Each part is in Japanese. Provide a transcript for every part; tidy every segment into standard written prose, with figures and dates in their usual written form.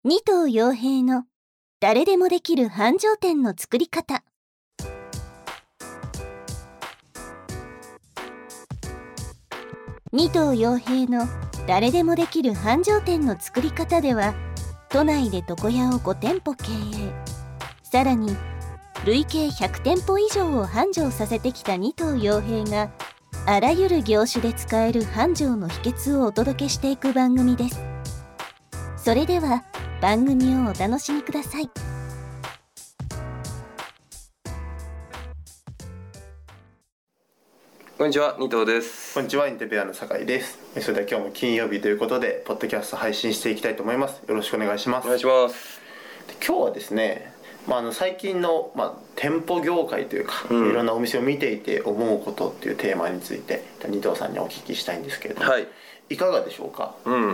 二頭陽平の誰でもできる繁盛店の作り方。二頭陽平の誰でもできる繁盛店の作り方では、都内で床屋を5店舗経営、さらに累計100店舗以上を繁盛させてきた二頭陽平が、あらゆる業種で使える繁盛の秘訣をお届けしていく番組です。それでは番組をお楽しみください。 こんにちは、二頭です。 こんにちは、インテペアの酒井です。それでは今日も金曜日ということでポッドキャスト配信していきたいと思います。よろしくお願いします。 お願いします。 で今日はですね、最近の、店舗業界というか、いろんなお店を見ていて思うことっていうテーマについて二頭さんにお聞きしたいんですけれども、いかがでしょうか？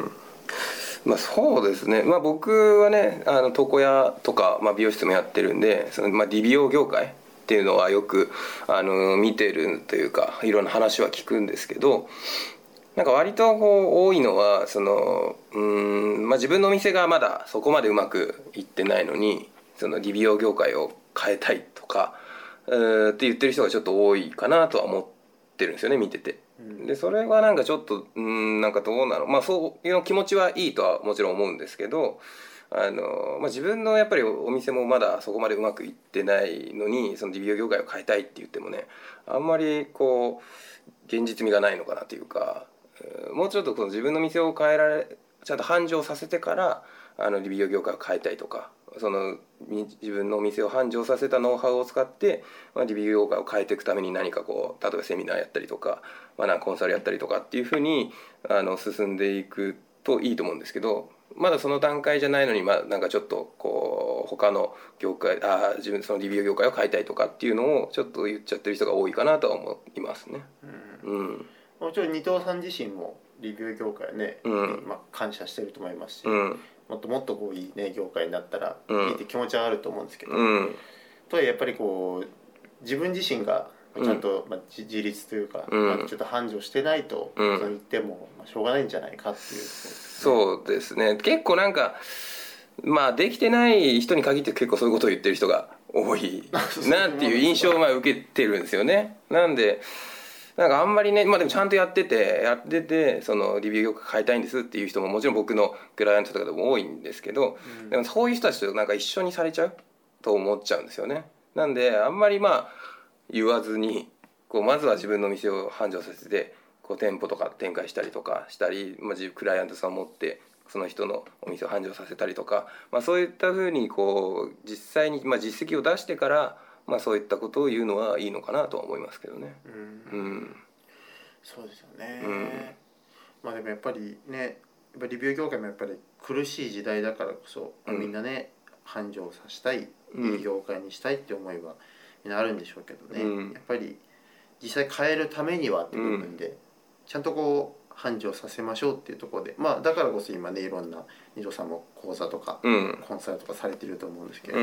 そうですね、僕はね、床屋とか、美容室もやってるんで、理美容業界っていうのはよく見てるというか、いろんな話は聞くんですけど、なんか割と多いのは自分のお店がまだそこまでうまくいってないのに、その理美容業界を変えたいとかって言ってる人がちょっと多いかなとは思ってるんですよね、見てて。でそれはなんかちょっとなんかどうなの、そういう気持ちはいいとはもちろん思うんですけど、自分のやっぱりお店もまだそこまでうまくいってないのに、その理美容業界を変えたいって言ってもね、あんまり現実味がないのかなというか、もうちょっと自分の店を変えられ、ちゃんと繁盛させてから理美容業界を変えたいとか、その自分のお店を繁盛させたノウハウを使って、理美容業界を変えていくために何か例えばセミナーやったりとか、コンサルやったりとかっていうふうに進んでいくといいと思うんですけど、まだその段階じゃないのに、なんかちょっと他の業界、自分その理美容業界を変えたいとかっていうのをちょっと言っちゃってる人が多いかなとは思いますね。 もちろん二頭さん自身も理美容業界ね、感謝してると思いますし、もっともっといいね業界になったらいいって気持ちはあると思うんですけど、とはいえやっぱり自分自身がちゃんと自立というか、ちょっと繁盛してないと、そう言ってもしょうがないんじゃないかっていう、 そうですね。結構なんかできてない人に限って結構そういうことを言ってる人が多いなっていう印象を受けてるんですよね。なんでなんかあんまりね、でもちゃんとやっててそのリビュー業界変えたいんですっていう人ももちろん僕のクライアントとかでも多いんですけど、でもそういう人たちとなんか一緒にされちゃうと思っちゃうんですよね。なんであんまり言わずにまずは自分の店を繁盛させて店舗とか展開したりとかしたり、クライアントさんを持ってその人のお店を繁盛させたりとか、そういったふうに実際に実績を出してからそういったことを言うのはいいのかなとは思いますけどね。 そうですよね。でもやっぱりね、リビュー業界もやっぱり苦しい時代だからこそ、みんなね繁盛させたい、いい業界にしたいって思いはみんなあるんでしょうけどね、やっぱり実際変えるためにはっていう部分で、ちゃんと繁盛させましょうっていうところで、だからこそ今ねいろんな二条さんも講座とか、コンサルとかされてると思うんですけど、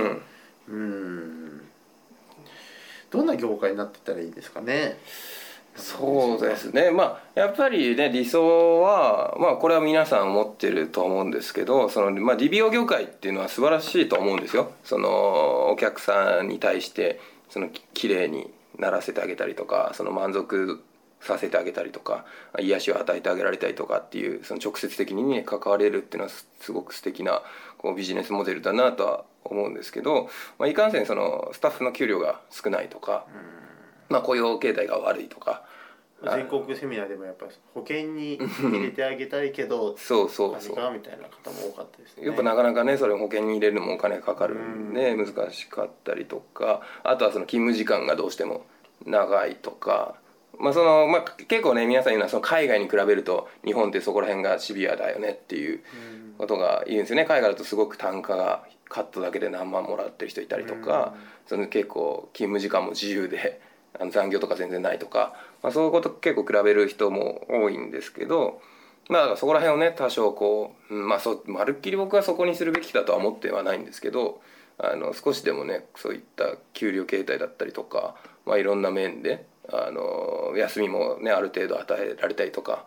どんな業界になってたらいいですかね。 そうですね、やっぱりね理想は、これは皆さん思ってると思うんですけど、理美容業界っていうのは素晴らしいと思うんですよ。そのお客さんに対して綺麗にならせてあげたりとか、満足させてあげたりとか、癒しを与えてあげられたりとかっていう、直接的にね関われるっていうのはすごく素敵なビジネスモデルだなとは思うんですけど、いかんせんスタッフの給料が少ないとか、雇用形態が悪いとか、 全国セミナーでもやっぱ保険に入れてあげたいけどそうみたいな方も多かったですね。 やっぱなかなかねそれ保険に入れるのもお金かかるんで難しかったりとか、あとは勤務時間がどうしても長いとか、結構ね皆さん言うのは海外に比べると日本ってそこら辺がシビアだよねっていうことが言うんですよね。海外だとすごく単価がカットだけで何万もらってる人いたりとか、結構勤務時間も自由で残業とか全然ないとか、そういうこと結構比べる人も多いんですけど、そこら辺をね多少まるっきり僕はそこにするべきだとは思ってはないんですけど、少しでもねそういった給料形態だったりとか、いろんな面で休みもねある程度与えられたりとかっ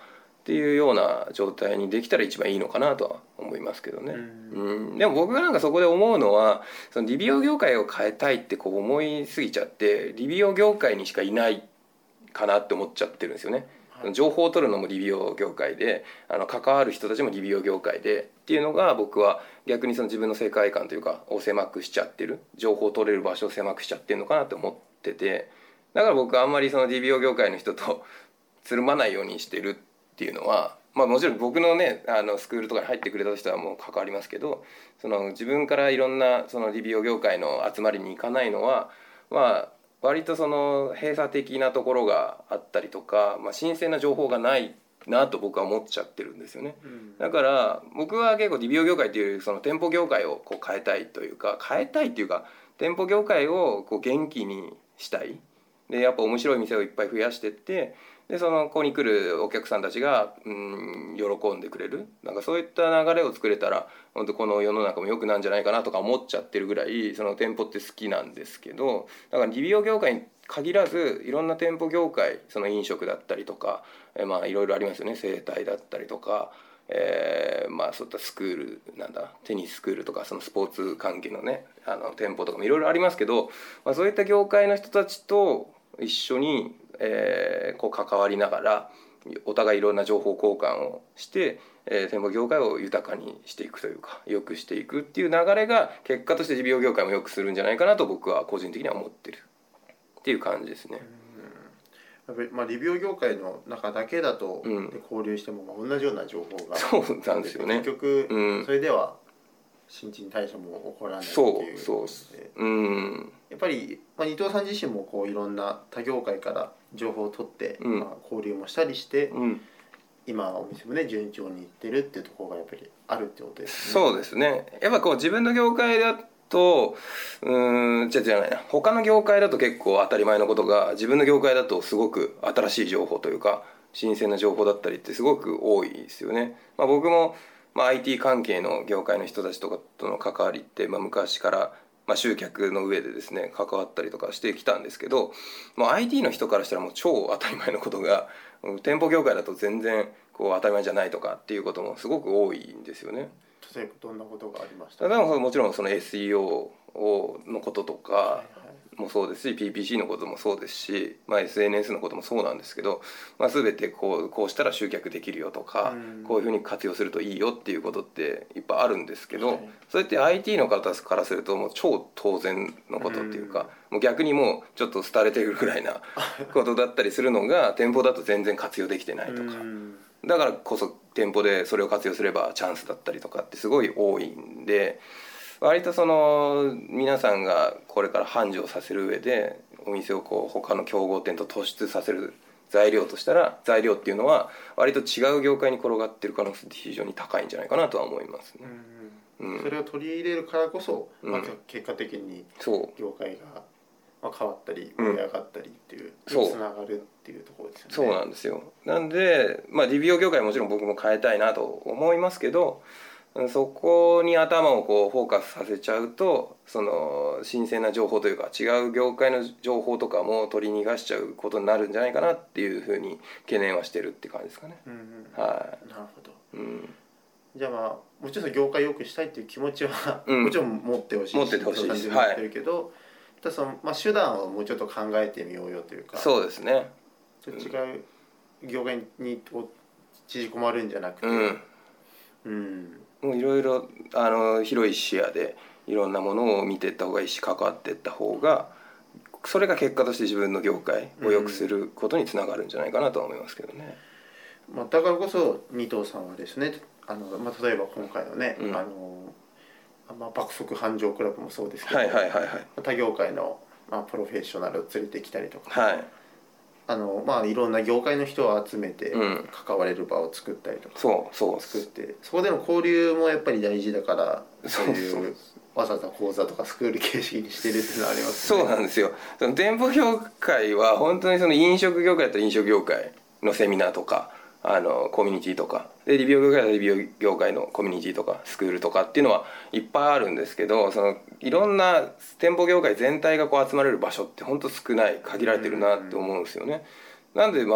っていうような状態にできたら一番いいのかなとは思いますけどね。でも僕がなんかそこで思うのは、その理美容業界を変えたいってこう思いすぎちゃって、理美容業界にしかいないかなって思っちゃってるんですよね。情報を取るのも理美容業界で、関わる人たちも理美容業界でっていうのが、僕は逆にその自分の世界観というかを狭くしちゃってる、情報を取れる場所を狭くしちゃってるのかなって思ってて、だから僕はあんまりその理美容業界の人とつるまないようにしてるっていうのは、もちろん僕のねスクールとかに入ってくれた人はもう関わりますけど、その自分からいろんなその理美容業界の集まりに行かないのは、割とその閉鎖的なところがあったりとか、新鮮な情報がないなと僕は思っちゃってるんですよね。だから僕は結構理美容業界っていうその店舗業界をこう変えたいっていうか店舗業界をこう元気にしたい。でやっぱ面白い店をいっぱい増やしてって、でそのここに来るお客さんたちが喜んでくれる、なんかそういった流れを作れたら本当この世の中も良くなんじゃないかなとか思っちゃってるぐらい、その店舗って好きなんですけど、だから理美容業界に限らずいろんな店舗業界、その飲食だったりとか、いろいろありますよね。整体だったりとか、そういったスクールテニススクールとか、そのスポーツ関係のね店舗とかもいろいろありますけど、そういった業界の人たちと一緒にこう関わりながらお互いいろんな情報交換をして、店舗業界を豊かにしていくというか良くしていくっていう流れが結果として理美容業界も良くするんじゃないかなと僕は個人的には思ってるっていう感じですね。 理美容業界の中だけだと、交流しても同じような情報がそうなんですよね。 結局、それでは新陳代謝も起こらないっていうそうやっぱり、伊藤さん自身もこういろんな他業界から情報を取って、交流もしたりして、今お店もね順調にいってるっていうところがやっぱりあるってことですね。 そうですね。やっぱこう自分の業界だと他の業界だと結構当たり前のことが、自分の業界だとすごく新しい情報というか新鮮な情報だったりってすごく多いですよね。僕もIT 関係の業界の人たちとかとの関わりって、昔から集客の上でですね関わったりとかしてきたんですけど、IT の人からしたらもう超当たり前のことが店舗業界だと全然こう当たり前じゃないとかっていうこともすごく多いんですよね。 例えばどんなことがありましたか？ でももちろんその SEO のこととかもそうですし、PPC のこともそうですし、SNS のこともそうなんですけど、全てこうしたら集客できるよとか、こういうふうに活用するといいよっていうことっていっぱいあるんですけど、それって IT の方からするともう超当然のことっていうか、もう逆にもうちょっと廃れてるぐらいなことだったりするのが店舗だと全然活用できてないとか、だからこそ店舗でそれを活用すればチャンスだったりとかってすごい多いんで、割とその皆さんがこれから繁盛させる上でお店をこう他の競合店と突出させる材料としたら、材料っていうのは割と違う業界に転がってる可能性って非常に高いんじゃないかなとは思いますね。 それを取り入れるからこそ、結果的に業界が変わったり盛り上がったりっていう、つながるっていうところですよね。 そうなんですよ。なんで理美容業界もちろん僕も変えたいなと思いますけど、そこに頭をこうフォーカスさせちゃうと、その新鮮な情報というか違う業界の情報とかも取り逃がしちゃうことになるんじゃないかなっていうふうに懸念はしてるって感じですかね。 なるほど。じゃあもちろん業界良くしたいっていう気持ちは、もちろん持ってほしいし、 持っててほしいです。 持ってるけど、ただその手段をもうちょっと考えてみようよというか。 そうですね。 違う業界に縮こまるんじゃなくて、 もういろいろ広い視野でいろんなものを見ていった方がいいし、関わっていった方がそれが結果として自分の業界を良くすることにつながるんじゃないかなとは思いますけどね。 だからこそ二藤さんはですね、例えば今回のね、爆速繁盛クラブもそうですけど、他業界の、プロフェッショナルを連れてきたりとか、いろんな業界の人を集めて関われる場を作ったりとか、作ってそこでの交流もやっぱり大事だから、そういうわざわざ講座とかスクール形式にしてるっていうのはありますね。 そうなんですよ。その店舗業界は本当にその飲食業界だったら飲食業界のセミナーとかコミュニティとかで、理美容業界だったら理美容業界のコミュニティとかスクールとかっていうのはいっぱいあるんですけど、そのいろんな店舗業界全体がこう集まれる場所って本当少ない、限られてるなって思うんですよね。なんで僕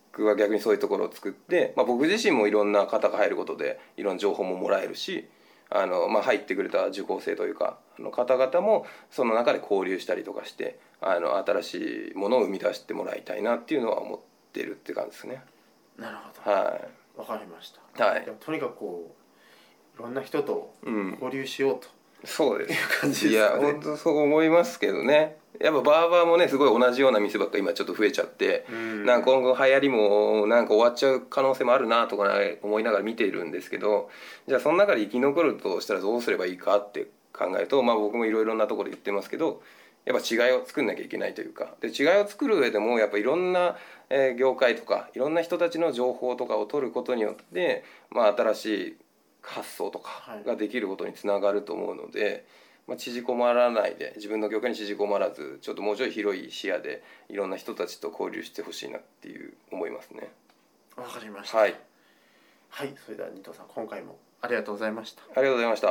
僕は逆にそういうところを作って、僕自身もいろんな方が入ることでいろんな情報ももらえるし、入ってくれた受講生というか方々もその中で交流したりとかして新しいものを生み出してもらいたいなっていうのは思ってるって感じですね。 なるほど、 はい、 わかりました。 はい、 でもとにかくこういろんな人と交流しようと、 そうです。 いう感じですかね。 いや本当そう思いますけどね。やっぱバーバーもねすごい同じような店ばっかり今ちょっと増えちゃって、なんか今後流行りもなんか終わっちゃう可能性もあるなとか、思いながら見ているんですけど、じゃあその中で生き残るとしたらどうすればいいかって考えると、僕もいろいろなところで言ってますけど、やっぱ違いを作んなきゃいけないというか、で違いを作る上でもやっぱいろんな業界とかいろんな人たちの情報とかを取ることによって、新しい発想とかができることにつながると思うので、縮こまらないで、自分の業界に縮こまらず、ちょっともうちょい広い視野でいろんな人たちと交流してほしいなっていう思いますね。 わかりました。 はい、 はい、それでは二藤さん今回もありがとうございました。 ありがとうございました。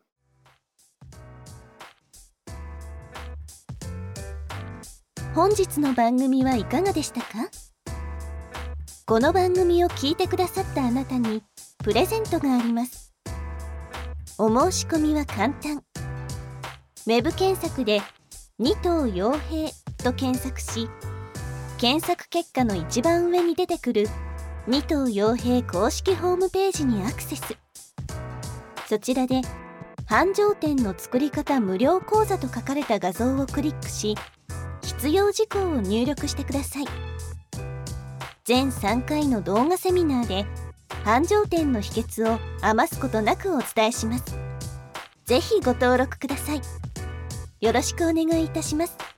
本日の番組はいかがでしたか？この番組を聞いてくださったあなたにプレゼントがあります。お申し込みは簡単。ウェブ検索で二藤陽平と検索し、検索結果の一番上に出てくる二藤陽平公式ホームページにアクセス。そちらで繁盛店の作り方無料講座と書かれた画像をクリックし、必要事項を入力してください。全3回の動画セミナーで繁盛店の秘訣を余すことなくお伝えします。ぜひご登録ください。よろしくお願いいたします。